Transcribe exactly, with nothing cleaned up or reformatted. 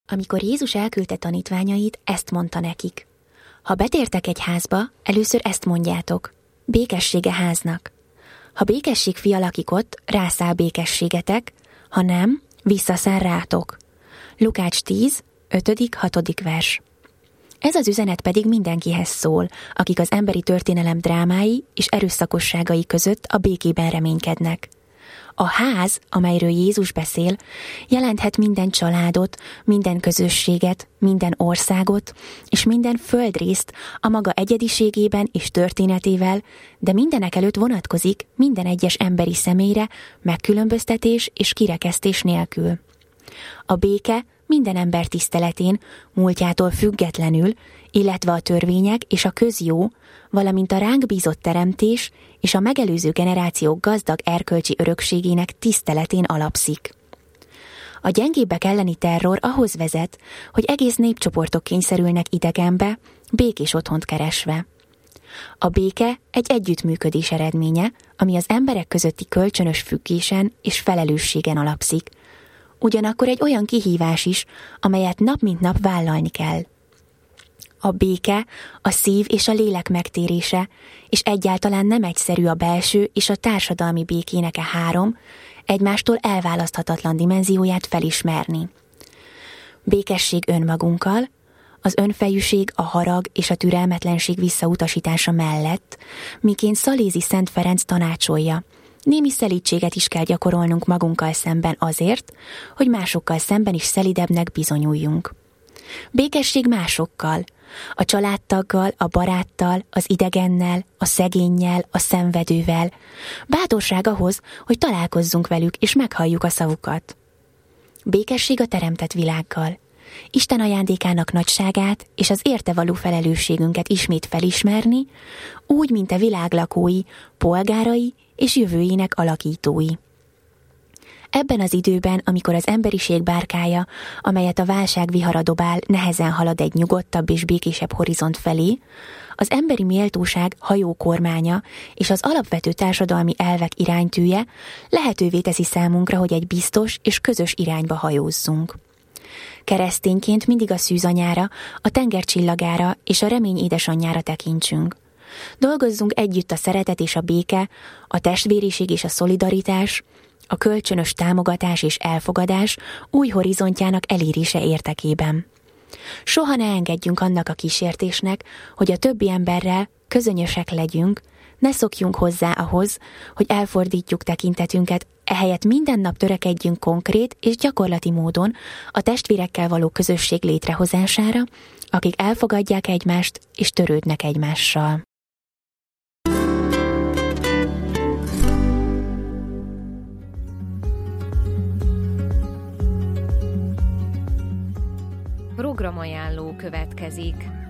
Amikor Jézus elküldte tanítványait, ezt mondta nekik. Ha betértek egy házba, először ezt mondjátok. Békessége háznak. Ha békesség fia lakik ott, rászáll békességetek, ha nem, visszaszáll rátok. Lukács tíz, ötödik hatodik vers. Ez az üzenet pedig mindenkihez szól, akik az emberi történelem drámái és erőszakosságai között a békében reménykednek. A ház, amelyről Jézus beszél, jelenthet minden családot, minden közösséget, minden országot és minden földrészt a maga egyediségében és történetével, de mindenekelőtt vonatkozik minden egyes emberi személyre, megkülönböztetés és kirekesztés nélkül. A béke minden ember tiszteletén, múltjától függetlenül, illetve a törvények és a közjó, valamint a ránk bízott teremtés és a megelőző generációk gazdag erkölcsi örökségének tiszteletén alapszik. A gyengébbek elleni terror ahhoz vezet, hogy egész népcsoportok kényszerülnek idegenbe, békés otthont keresve. A béke egy együttműködés eredménye, ami az emberek közötti kölcsönös függésen és felelősségen alapszik, ugyanakkor egy olyan kihívás is, amelyet nap mint nap vállalni kell. A béke, a szív és a lélek megtérése, és egyáltalán nem egyszerű a belső és a társadalmi békének e három, egymástól elválaszthatatlan dimenzióját felismerni. Békesség önmagunkkal, az önfejűség, a harag és a türelmetlenség visszautasítása mellett, miként Szalézi Szent Ferenc tanácsolja, némi szelídséget is kell gyakorolnunk magunkkal szemben azért, hogy másokkal szemben is szelidebbnek bizonyuljunk. Békesség másokkal, a családtaggal, a baráttal, az idegennel, a szegénnyel, a szenvedővel. Bátorság ahhoz, hogy találkozzunk velük és meghalljuk a szavukat. Békesség a teremtett világgal. Isten ajándékának nagyságát és az érte való felelősségünket ismét felismerni, úgy, mint a világ lakói, polgárai és jövőjének alakítói. Ebben az időben, amikor az emberiség bárkája, amelyet a válság vihara dobál, nehezen halad egy nyugodtabb és békésebb horizont felé, az emberi méltóság hajókormánya és az alapvető társadalmi elvek iránytűje lehetővé teszi számunkra, hogy egy biztos és közös irányba hajózzunk. Keresztényként mindig a szűzanyára, a tenger csillagára és a remény édesanyjára tekintsünk. Dolgozzunk együtt a szeretet és a béke, a testvériség és a szolidaritás, a kölcsönös támogatás és elfogadás új horizontjának elérése érdekében. Soha ne engedjünk annak a kísértésnek, hogy a többi emberrel közönösek legyünk, ne szokjunk hozzá ahhoz, hogy elfordítjuk tekintetünket, ehelyett minden nap törekedjünk konkrét és gyakorlati módon a testvérekkel való közösség létrehozására, akik elfogadják egymást és törődnek egymással. Programajánló következik.